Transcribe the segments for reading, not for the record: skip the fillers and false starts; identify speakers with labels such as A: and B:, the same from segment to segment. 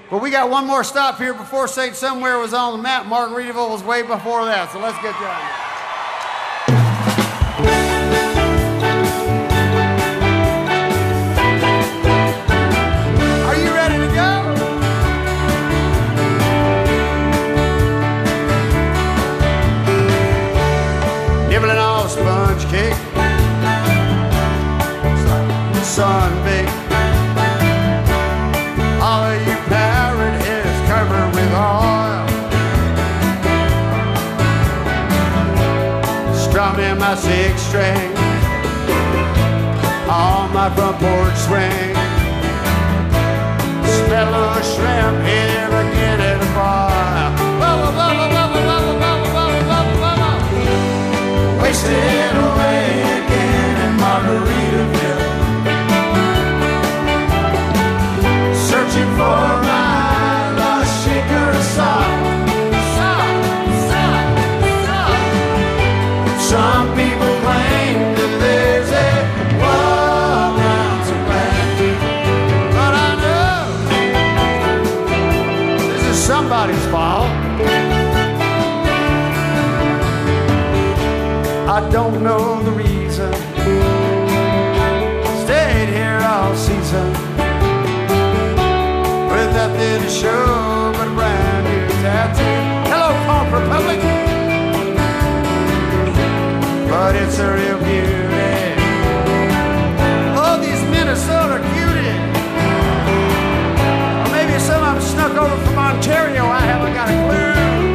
A: But we got one more stop here before St. Somewhere was on the map. Margaritaville was way before that, so let's get going. Are you ready to go? Nibbling on a sponge cake, sun-baked. All of you parrot heads covered with oil, strumming my six string on my front porch swing. Smell of shrimp here again at the bar. Bubba, bubba, bubba, bubba, bubba, bubba, bubba, bubba. Wasted away again in Margaritaville, searching for my lost shaker of salt. Some people claim that there's a world round to land, but I know this is somebody's fault. I don't know the reason, stayed here all season with nothing to show but a brand new tattoo. Hello, Corp Republic, but it's a real beauty. Oh, these Minnesota cuties. Or maybe some of them snuck over from Ontario. I haven't got a clue.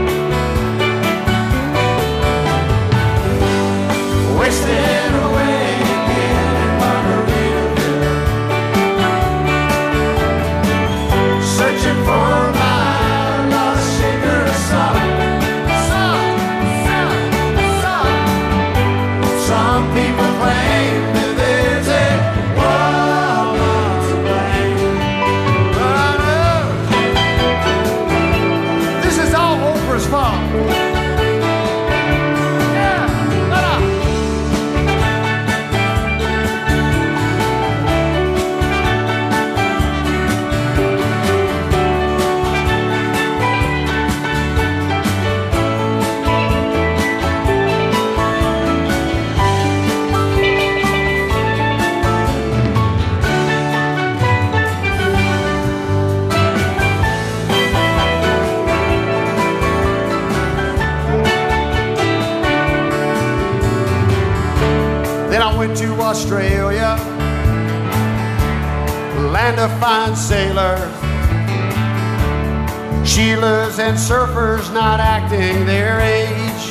A: Wasted away again in Margaritaville, searching for my lost shaker of salt. Some people claim that there's a world to blame, but I know this is all Oprah's fault. Then I went to Australia, land of fine sailors, Sheilas and surfers not acting their age,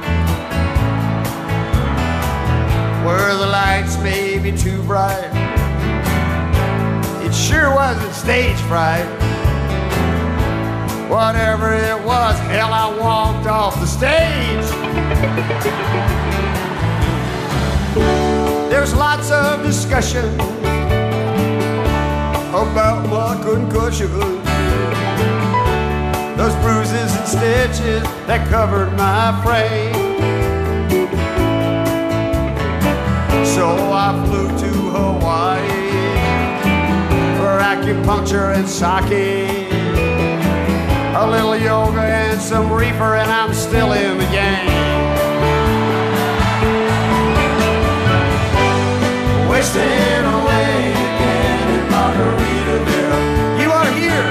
A: where the lights may be too bright. It sure wasn't stage fright. Whatever it was, hell, I walked off the stage. There's lots of discussion about what couldn't cushion those bruises and stitches that covered my frame. So I flew to Hawaii for acupuncture and sake, a little yoga and some reefer, and I'm still in the game. Wasted away again in Margaritaville. You are here,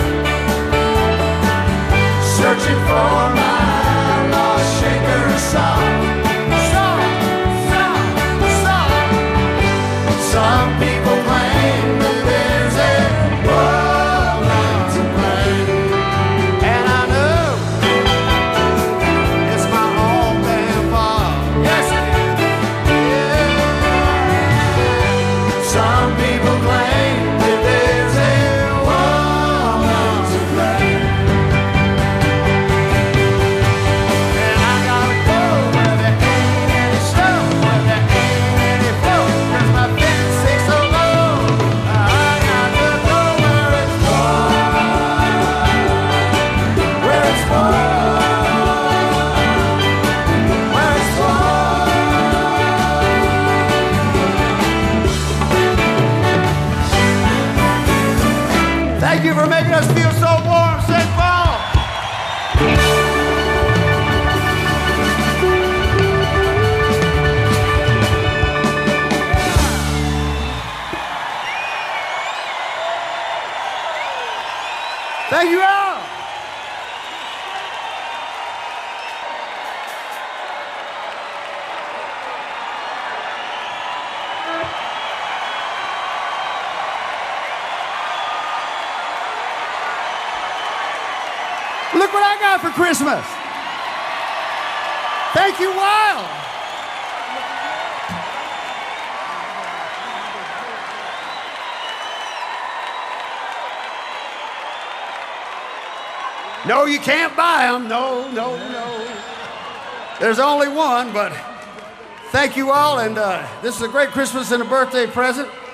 A: searching for my lost shaker of salt. Some people claim that there's a world round to blame, and I know it's my own damn fault. Yes, it is. Yeah. Some Thank you all. Look what I got for Christmas. Thank you, Wild. No, you can't buy them. No, no, no. There's only one, but thank you all, and this is a great Christmas and a birthday present.